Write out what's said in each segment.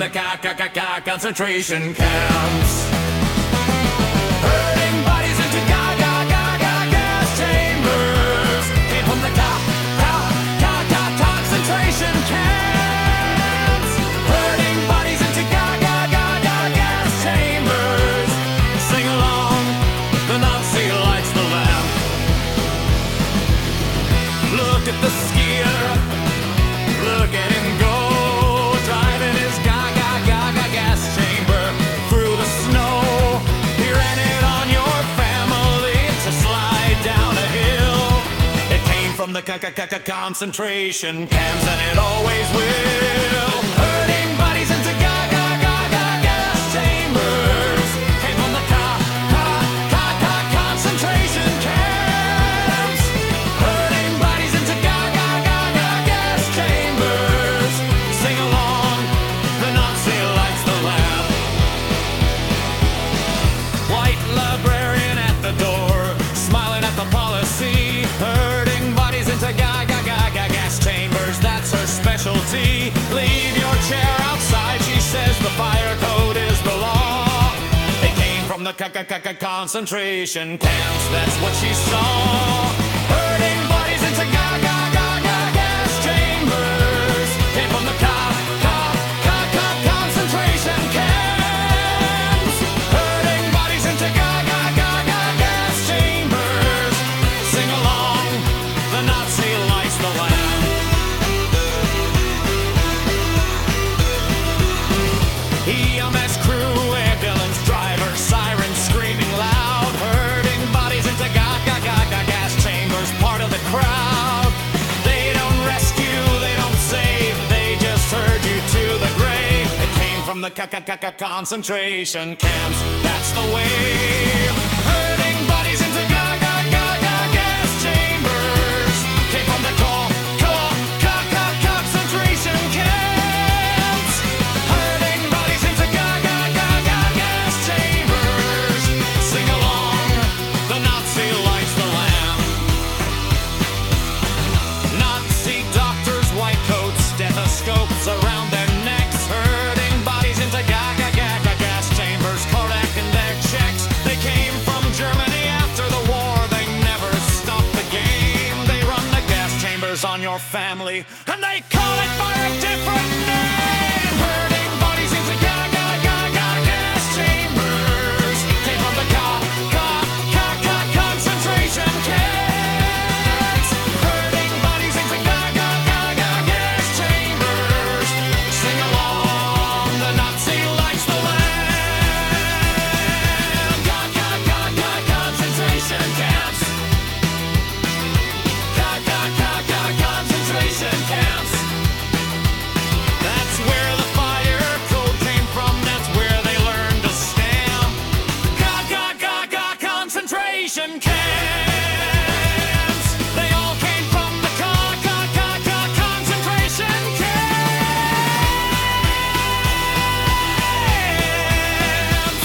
the concentration camps. Herding bodies into gas chambers. Came from the concentration camps. Herding bodies into gas chambers. Sing along, the Nazi lights the lamp. Look at the skier, look at him go, driving his gas chamber through the snow. He ran it on your family to slide down a hill. It came from the concentration camps, and it always will. Herding bodies into gas chambers. Came from the concentration camps. Herding bodies into gas chambers. Sing along, the Nazi lights the lamp. White librarian at the door, smiling at the policy. Herding bodies into gas chambers, that's her specialty. Leave your chair outside, she says the fire code is the law. It came from the concentration camps, that's what she saw. Herding bodies into gas chambers. Came from the concentration camps. Herding bodies into gas chambers. Sing along, the Nazi lights the lamp. EMS crew, ambulance driver, sirens screaming loud. Herding bodies into gas chambers, part of the crowd. They don't rescue, they don't save, they just herd you to the grave. It came from the concentration camps, that's the way. Herding bodies into gas chambers. Came from the concentration camps. Herding bodies into gas chambers. Sing along, the Nazi lights the lamp. Nazi doctors, white coats, stethoscopes around their necks. Herding bodies into gas chambers, collecting their checks. They came from Germany after the war, they never stopped the game. They run the gas chambers on your family, and they call it by a different name. Herding bodies into gas chambers. Came from the concentration camps. Herding bodies into gas chambers. Sing along, the Nazi lights the lamp. Concentration camps. Concentration camps. That's where the fire code came from. That's where they learned to stamp. Concentration camps. They all came from the concentration camps.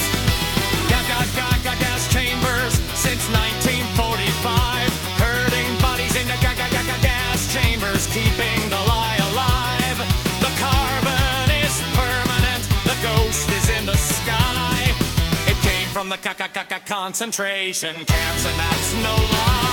Gas chambers since 1945. Herding bodies into gas chambers, keeping the lie alive. The carbon is permanent, the ghost is in the sky. It came from the concentration camps, and that's no lie.